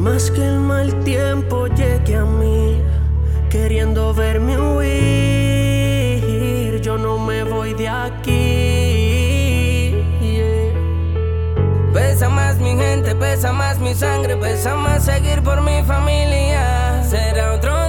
más que el mal tiempo llegue a mí, queriendo verme huir, yo no me voy de aquí. Pesa más mi gente, pesa más mi sangre, pesa más seguir por mi familia. Será otro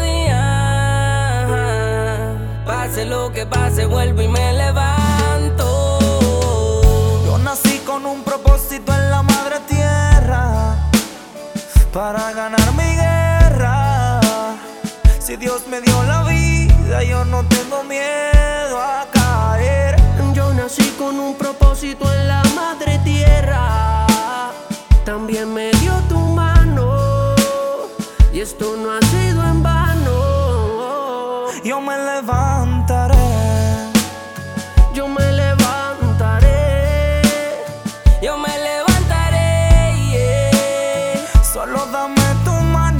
día, pase lo que pase, vuelvo y me levanto. Yo nací con un propósito en la madre tierra, para ganar mi guerra. Si Dios me dio la vida, yo no tengo miedo a caer. Yo nací con un propósito en la madre tierra, también me dio tu mano, y esto no ha sido en vano. Yo me levantaré, yo me levantaré, yo me levantaré, yeah. Solo dame tu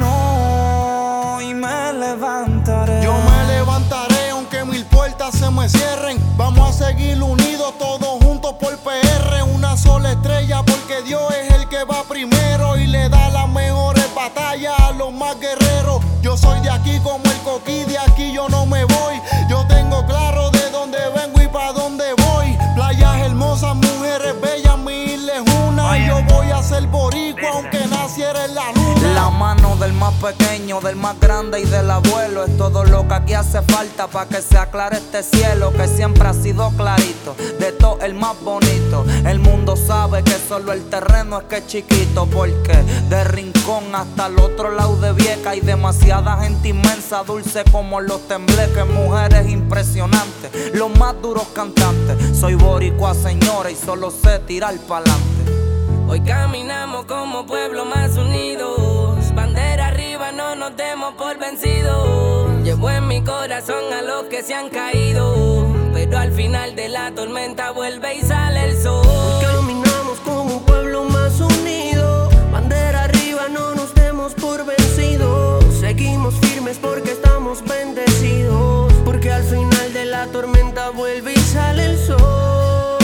mano y me levantaré. Yo me levantaré aunque 1000 puertas se me cierren. Vamos a seguir unidos todos juntos por PR. Una sola estrella porque Dios es el que va primero y le da las mejores batallas a los más guerreros. Yo soy de aquí como el Coquí, de aquí yo no me voy. Yo tengo claro de dónde vengo y pa' dónde voy. Playas hermosas, mujeres bellas, mi isla es una. Y yo voy a ser boricua aunque naciera en la luna. La mano del más pequeño, del más grande y del abuelo es todo lo que aquí hace falta para que se aclare este cielo que siempre ha sido clarito, de todo el más bonito. El mundo sabe que solo el terreno es que es chiquito, porque de Rincón hasta el otro lado de Vieca hay demasiada gente inmensa, dulce como los tembleques, mujeres impresionantes, los más duros cantantes. Soy boricua, señora, y solo sé tirar pa'lante. Hoy caminamos como pueblo más unidos, bandera arriba, no nos demos por vencidos. Llevo en mi corazón a los que se han caído, pero al final de la tormenta vuelve y sale el sol. caminamos como un pueblo más unido, bandera arriba, no nos demos por vencidos. Seguimos firmes porque estamos bendecidos, porque al final de la tormenta vuelve y sale el sol.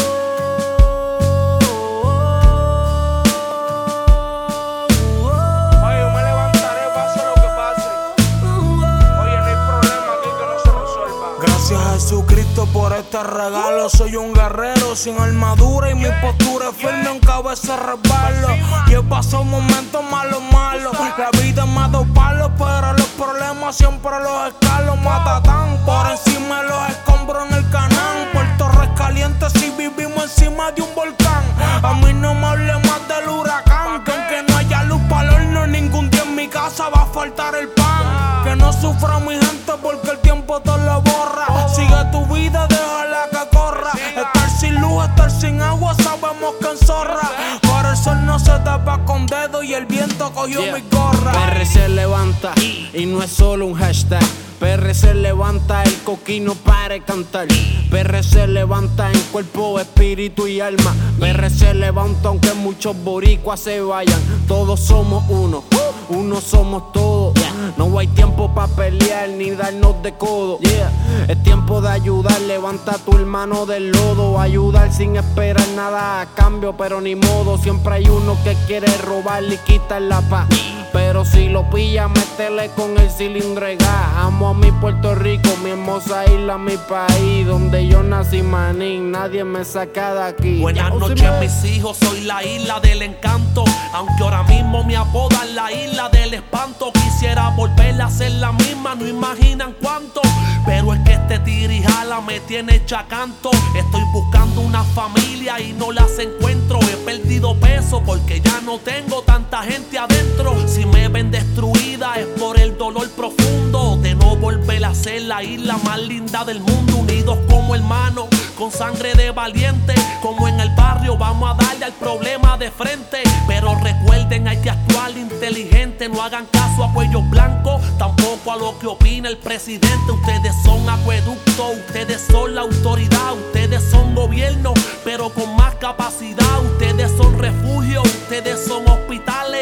Gracias Jesucristo por este regalo. Soy un guerrero sin armadura y mi postura es firme aunque a veces resbalo. Y he pasado momentos malos. La vida me ha dado palos, pero los problemas siempre los escalo. Matatán por encima de los escombros en el canal. Puerto Rico caliente si vivimos encima de un volcán. A mí no me hable más del huracán, que aunque no haya luz para el horno, ningún día en mi casa va a faltar el pan. Que no sufra mi gente porque el tiempo todo lo borra. Sigue tu vida, déjala que corra. Estar sin luz, estar sin agua, sabemos que enzorra. Por el sol no se tapa con dedo y el viento cogió mi gorra. PR se levanta y no es solo un hashtag. PR se levanta, el Coquí no para de cantar. PR se levanta en cuerpo, espíritu y alma. PR se levanta aunque muchos boricuas se vayan. Todos somos uno, uno somos todos. No hay tiempo para pelear ni darnos de codo. Es tiempo de ayudar, levanta a tu hermano del lodo. Ayudar sin esperar nada a cambio, pero ni modo. Siempre hay uno que quiere robar y quitar la paz, pero si lo pilla, métele con el cilindro de gas. Amo a mi Puerto Rico, mi hermosa isla, mi país, donde yo nací, manín, nadie me saca de aquí. Buenas noches mis hijos, soy la isla del encanto, aunque ahora mismo me apodan la isla del espanto. Quisiera volver a ser la misma, no imaginan cuánto, pero es que este tirijala me tiene hecha canto. Estoy buscando una familia y no las encuentro. He perdido peso porque ya no tengo tanta gente adentro. Si me ven destruida es por el dolor profundo de no volver a ser la isla más linda del mundo. Unidos como hermanos, con sangre de valiente, como en el barrio vamos a darle al problema de frente. Pero recuerden, hay que actuar inteligente, no hagan caso a cuellos blancos, tampoco a lo que opina el presidente. Ustedes son acueducto, ustedes son la autoridad, ustedes son gobierno, pero con más capacidad. Ustedes son refugio, ustedes son hospitales, aunque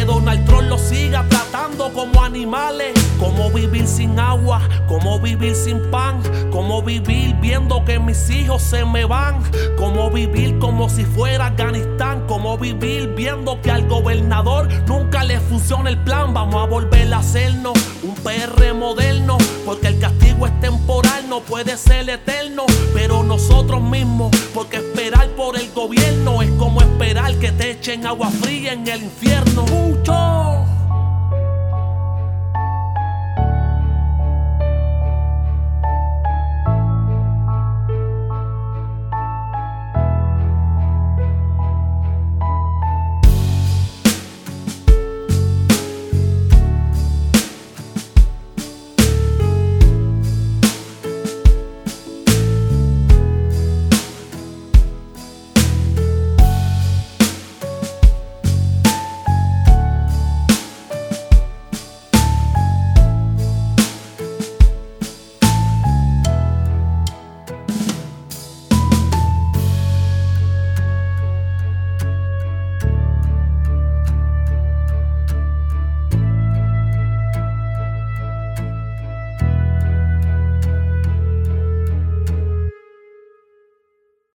Donald Trump los siga tratando como animales. Cómo vivir sin agua, cómo vivir sin pan, cómo vivir viendo que mis hijos se me van, cómo vivir como si fuera Afganistán, cómo vivir viendo que al gobernador nunca le funciona el plan. Vamos a volver a hacernos un PR moderno, porque el castigo es temporal, no puede ser eterno. Pero nosotros mismos, porque esperar por el gobierno es como esperar que te echen agua fría en el infierno. Mucho